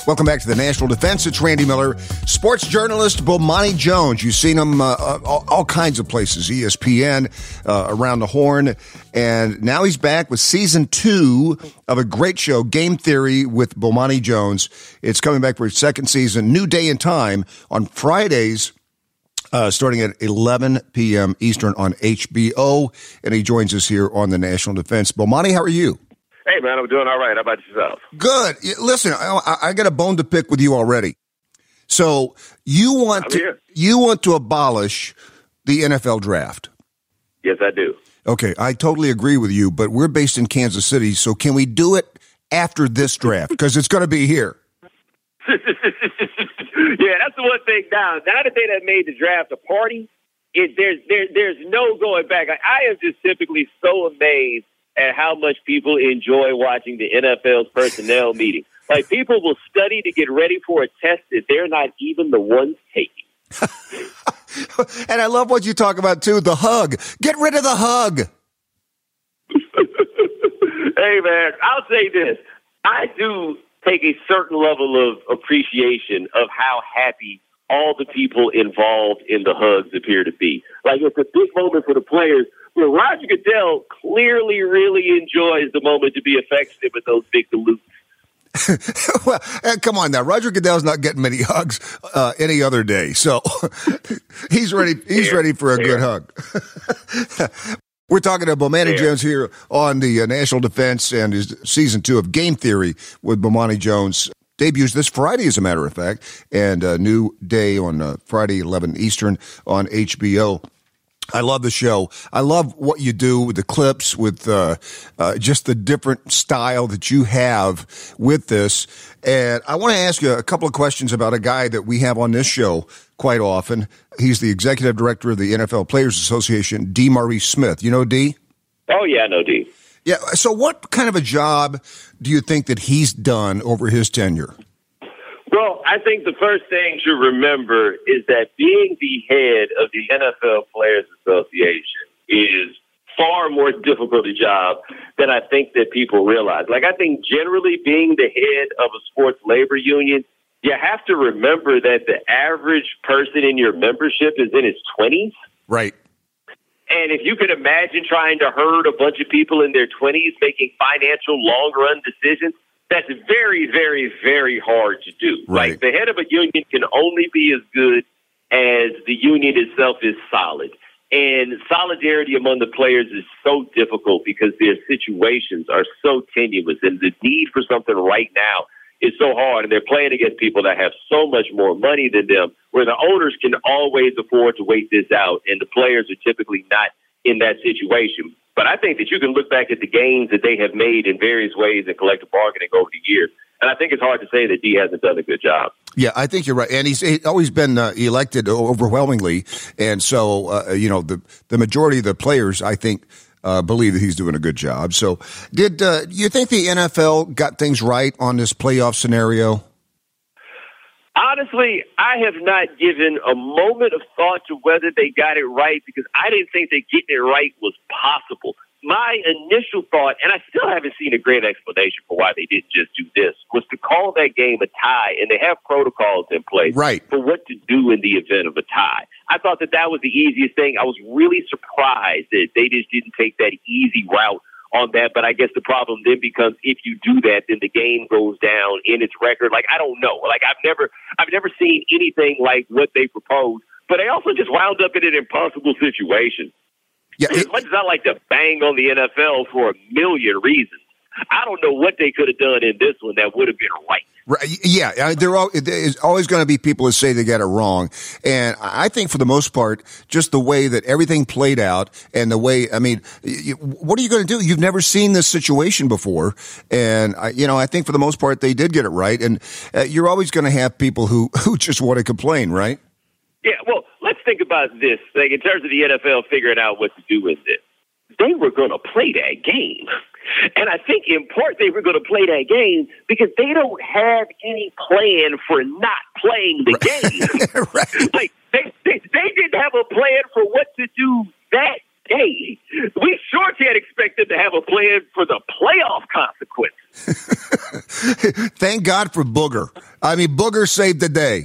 Welcome back to the National Defense. It's Randy Miller. Sports journalist Bomani Jones. You've seen him all kinds of places, ESPN, Around the Horn. And now he's back with season 2 of a great show, Game Theory with Bomani Jones. It's coming back for its second season, new day and time on Fridays, starting at 11 p.m. Eastern on HBO. And he joins us here on the National Defense. Bomani, how are you? Hey, man, I'm doing all right. How about yourself? Good. Listen, I got a bone to pick with you already. So you want to abolish the NFL draft? Yes, I do. Okay, I totally agree with you, but we're based in Kansas City, so can we do it after this draft? Because it's going to be here. Yeah, that's the one thing now. Now that they have made the draft a party, there's no going back. I am just typically so amazed at how much people enjoy watching the NFL's personnel meeting. Like, people will study to get ready for a test that they're not even the ones taking. And I love what you talk about, too, the hug. Get rid of the hug. Hey, man, I'll say this. I do take a certain level of appreciation of how happy all the people involved in the hugs appear to be. Like, it's a big moment for the players. Well, Roger Goodell clearly really enjoys the moment to be affectionate with those big salutes. Well, come on now. Roger Goodell's not getting many hugs any other day, so he's ready. He's ready for a good hug. We're talking to Bomani Jones here on the National Defense and his season 2 of Game Theory with Bomani Jones. Debuts this Friday, as a matter of fact, and a new day on Friday, 11 Eastern on HBO. I love the show. I love what you do with the clips, with just the different style that you have with this. And I want to ask you a couple of questions about a guy that we have on this show quite often. He's the executive director of the NFL Players Association, D. Maurice Smith. You know D? Oh, yeah, I know D. Yeah. So what kind of a job do you think that he's done over his tenure? Well, I think the first thing to remember is that being the head of the NFL Players Association is far more difficult a job than I think that people realize. Like, I think generally being the head of a sports labor union, you have to remember that the average person in your membership is in his 20s. Right. And if you could imagine trying to herd a bunch of people in their 20s making financial long-run decisions, that's very, very, very hard to do. Right. Like, the head of a union can only be as good as the union itself is solid. And solidarity among the players is so difficult because their situations are so tenuous, and the need for something right now is so hard. And they're playing against people that have so much more money than them, where the owners can always afford to wait this out, and the players are typically not in that situation. But I think that you can look back at the gains that they have made in various ways in collective bargaining over the years. And I think it's hard to say that D hasn't done a good job. Yeah, I think you're right. And he's always been elected overwhelmingly. And so, the majority of the players, I think, believe that he's doing a good job. So did you think the NFL got things right on this playoff scenario? Honestly, I have not given a moment of thought to whether they got it right because I didn't think that getting it right was possible. My initial thought, and I still haven't seen a great explanation for why they didn't just do this, was to call that game a tie, and they have protocols in place for what to do in the event of a tie. I thought that was the easiest thing. I was really surprised that they just didn't take that easy route on that, but I guess the problem then becomes if you do that, then the game goes down in its record. Like, I don't know. Like, I've never seen anything like what they proposed, but they also just wound up in an impossible situation. Yeah, as much as I like to bang on the NFL for a million reasons, I don't know what they could have done in this one that would have been right. Right. Yeah, there's always going to be people who say they got it wrong. And I think for the most part, just the way that everything played out and the way, I mean, what are you going to do? You've never seen this situation before. And, I think for the most part, they did get it right. And you're always going to have people who just want to complain, right? Yeah, well, let's think about this. Like, in terms of the NFL figuring out what to do with this. They were going to play that game. And I think in part they were going to play that game because they don't have any plan for not playing the game. Right. Like, they didn't have a plan for what to do that day. We sure can't expect them to have a plan for the playoff consequences. Thank God for Booger. I mean, Booger saved the day.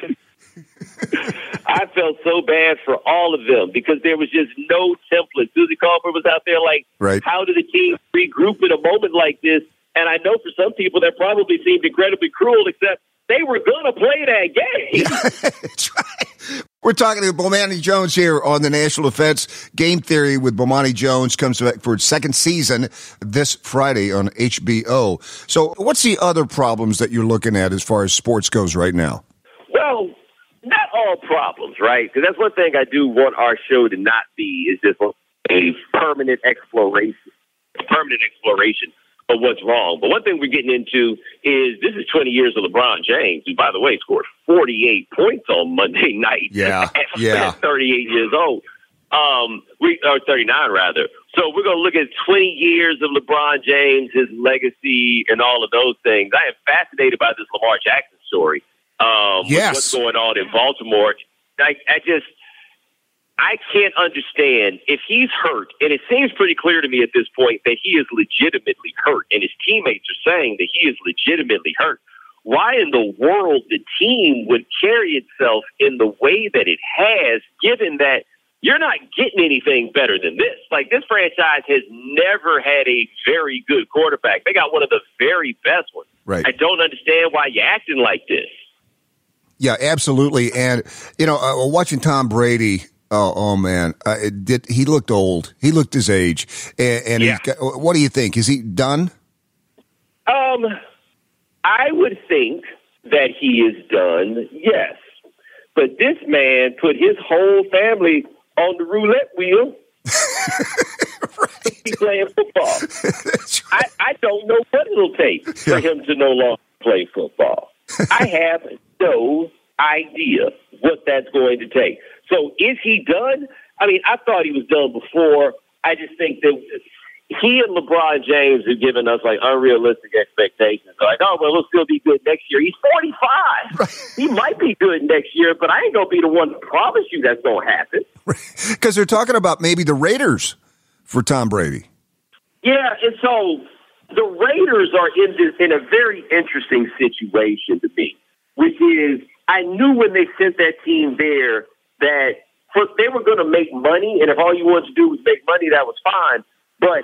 I felt so bad for all of them because there was just no template. Susie Colbert was out there like, right. How do the team regroup in a moment like this? And I know for some people that probably seemed incredibly cruel, except they were going to play that game. Yeah, that's right. We're talking to Bomani Jones here on the National Defense. Game Theory with Bomani Jones comes back for its second season this Friday on HBO. So what's the other problems that you're looking at as far as sports goes right now? Well, not all problems, right? Because that's one thing I do want our show to not be is just a permanent exploration of what's wrong. But one thing we're getting into is this is 20 years of LeBron James, who, by the way, scored 48 points on Monday night. At 38 years old. Or 39, rather. So we're going to look at 20 years of LeBron James, his legacy, and all of those things. I am fascinated by this Lamar Jackson story. With what's going on in Baltimore. I can't understand if he's hurt, and it seems pretty clear to me at this point that he is legitimately hurt, and his teammates are saying that he is legitimately hurt. Why in the world the team would carry itself in the way that it has, given that you're not getting anything better than this? Like, this franchise has never had a very good quarterback. They got one of the very best ones. Right. I don't understand why you're acting like this. Yeah, absolutely. And, watching Tom Brady, oh man, he looked old. He looked his age. And yeah. What do you think? Is he done? I would think that he is done, yes. But this man put his whole family on the roulette wheel. Right. He's playing football. Right. I don't know what it'll take for him to no longer play football. I have no idea what that's going to take. So is he done? I mean, I thought he was done before. I just think that he and LeBron James have given us like unrealistic expectations. Like, oh, well, he'll still be good next year. He's 45. Right. He might be good next year, but I ain't going to be the one to promise you that's going to happen. Because they're talking about maybe the Raiders for Tom Brady. Yeah, and so the Raiders are in a very interesting situation to me, which is I knew when they sent that team there that they were going to make money, and if all you wanted to do was make money, that was fine. But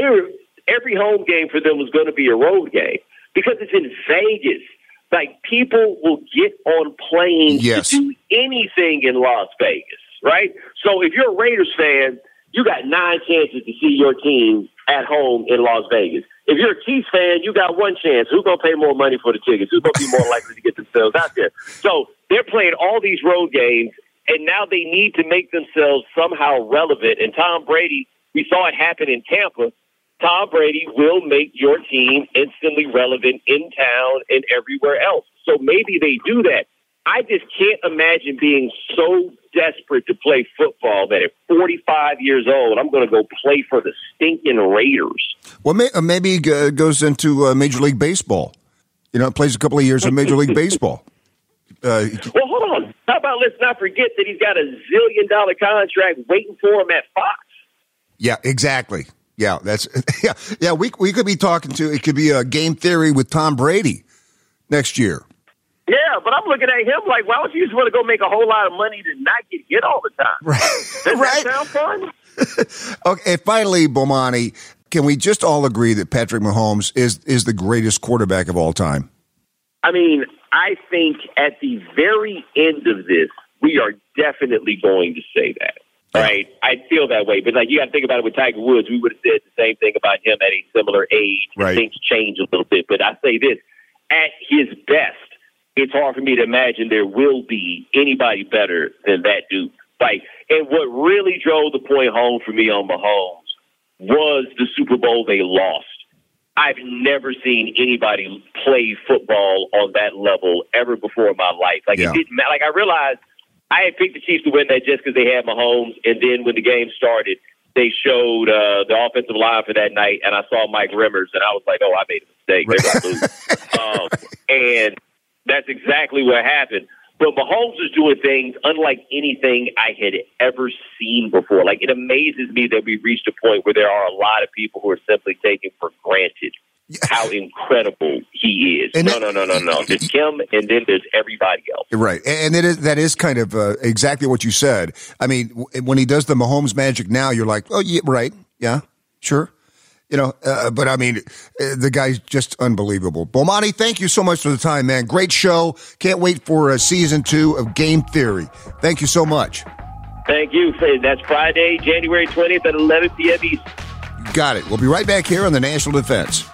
every home game for them was going to be a road game because it's in Vegas. Like, people will get on planes to do anything in Las Vegas, right? So if you're a Raiders fan, you got 9 chances to see your team at home in Las Vegas. If you're a Chiefs fan, you got 1 chance. Who's going to pay more money for the tickets? Who's going to be more likely to get themselves out there? So they're playing all these road games, and now they need to make themselves somehow relevant. And Tom Brady, we saw it happen in Tampa. Tom Brady will make your team instantly relevant in town and everywhere else. So maybe they do that. I just can't imagine being so desperate to play football that at 45 years old, I'm going to go play for the stinking Raiders. Well, maybe he goes into Major League Baseball. Plays a couple of years of Major League Baseball. Well, hold on. How about let's not forget that he's got a $1 zillion contract waiting for him at Fox. Yeah, exactly. Yeah, yeah. We could be talking to. It could be a Game Theory with Tom Brady next year. Yeah, but I'm looking at him like, why would you just want to go make a whole lot of money to not get hit all the time? Right. Does that sound fun? Okay, and finally, Bomani, can we just all agree that Patrick Mahomes is the greatest quarterback of all time? I mean, I think at the very end of this, we are definitely going to say that. Right? I feel that way. But you got to think about it with Tiger Woods. We would have said the same thing about him at a similar age. Right. Things change a little bit. But I say this, at his best, it's hard for me to imagine there will be anybody better than that dude. And what really drove the point home for me on Mahomes was the Super Bowl they lost. I've never seen anybody play football on that level ever before in my life. It didn't matter. I realized I had picked the Chiefs to win that just because they had Mahomes, and then when the game started, they showed the offensive line for that night, and I saw Mike Remmers, and I was like, oh, I made a mistake. They're going to lose. And that's exactly what happened. But Mahomes is doing things unlike anything I had ever seen before. It amazes me that we've reached a point where there are a lot of people who are simply taken for granted how incredible he is. And no. There's him, and then there's everybody else. Right. And that is kind of exactly what you said. I mean, when he does the Mahomes magic now, you're like, oh, yeah, right. Yeah, sure. But I mean, the guy's just unbelievable. Bomani, thank you so much for the time, man. Great show. Can't wait for season 2 of Game Theory. Thank you so much. Thank you. That's Friday, January 20th at 11 p.m. Eastern. Got it. We'll be right back here on the National Defense.